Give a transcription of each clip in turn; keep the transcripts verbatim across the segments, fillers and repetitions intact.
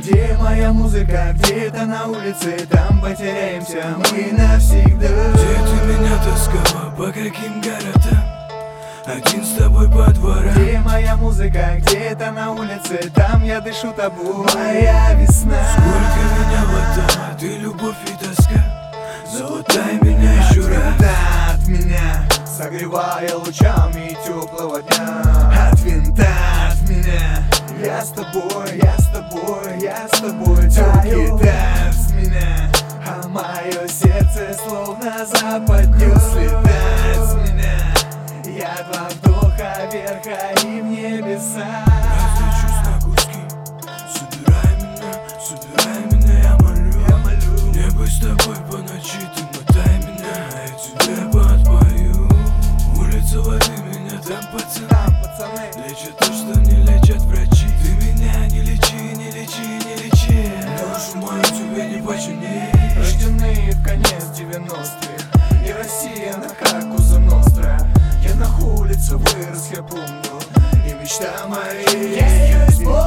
Где моя музыка? Где-то на улице, там потеряемся мы навсегда. Где ты меня таскала, по каким городам, один с тобой по дворам? Где моя музыка? Где-то на улице, там я дышу тобой, моя весна. Сколько меня латала, ты любовь и тоска, залатай меня еще от раз. винта от меня, согревая лучами теплого дня. От винта от меня, я с тобой, я с тобой, я с тобой. Тёлки тают с меня, а мое сердце словно западнёт. Слетает с меня, я два вдоха вверх, а и в небеса. Разлечусь на куски, собирай меня, собирай меня, я молю, Я молю, небо с тобой по ночи, ты мотай меня, а я тебе подпою. Улица, лови меня, там пацаны, там пацаны лечат то, что не лечат врачи. Ты меня не лечи, не лечи, не лечи, душу мою тебе не почини. рождены в конец девяностых, и Россия на как Коза Ностра. Я на улице вырос, я помню, и мечта моей я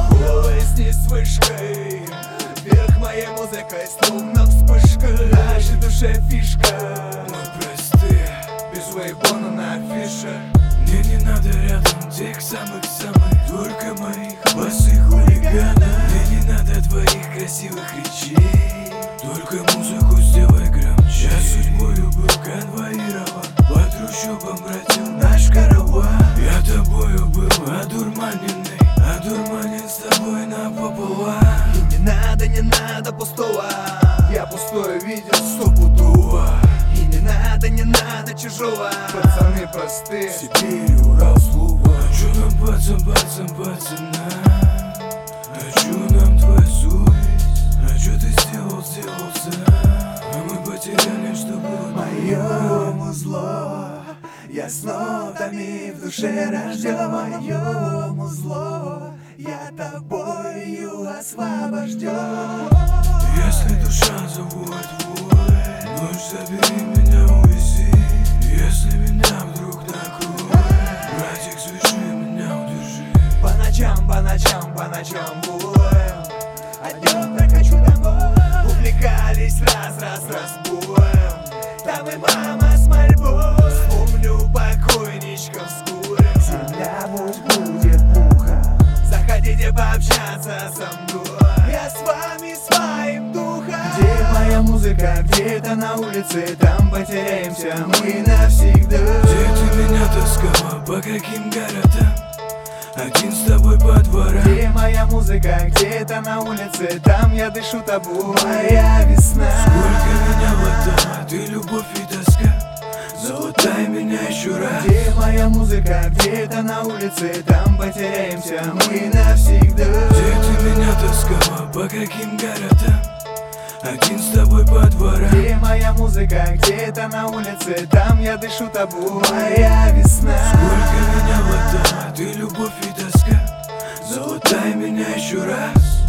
с вышкой. Вверх моей музыкой, словно вспышка, нашей душе фишка. Мы просты, Без вейбона на афише. мне не надо рядом тех самых-самых, только моих босых хулиганов. Мне не надо твоих красивых речей, только музыку сделай громче. Я судьбою был конвоирован, по трущобам бродил наш караван. Я тобою был одурманенный, одурманен с тобой напополам. И не надо, не надо пустого, я пустое видел стопудово. И не надо, не надо чужого, пацаны простые, Сибирь, Урал, Слува. А чё нам, пацан, пацан, пацана? А чё нам твоя совесть? А чё ты сделал, сделал сам? А мы потеряли, что было мое музло. Я с нотами в душе рожден, мое музло. Я тобою освобожден. Если душа завоет вой, ночь забери меня, увези. Если меня вдруг накроет, братик, свяжи меня, удержи. По ночам, по ночам, по ночам боем, а днем прокачу домой. Увлекались раз, раз, раз боем, там и мама с мольбой. Вспомню покойничков с горем, земля пусть будет пухом. Заходите пообщаться со мной, я с вами своим духом. Где моя музыка? Где-то на улице, там потеряемся мы навсегда. Где ты меня таскала, по каким городам, один с тобой по дворам? Где моя музыка? Где-то на улице, там я дышу тобой, моя весна. Сколько меня латала, ты любовь и тоска, залатай меня еще раз. Где моя музыка? Где-то на улице, там потеряемся мы навсегда. Где ты меня таскала, по каким городам, один с тобой по дворам? Где моя музыка? Где-то на улице, там я дышу тобой, моя весна. Сколько меня латала, ты любовь и тоска, залатай меня еще раз.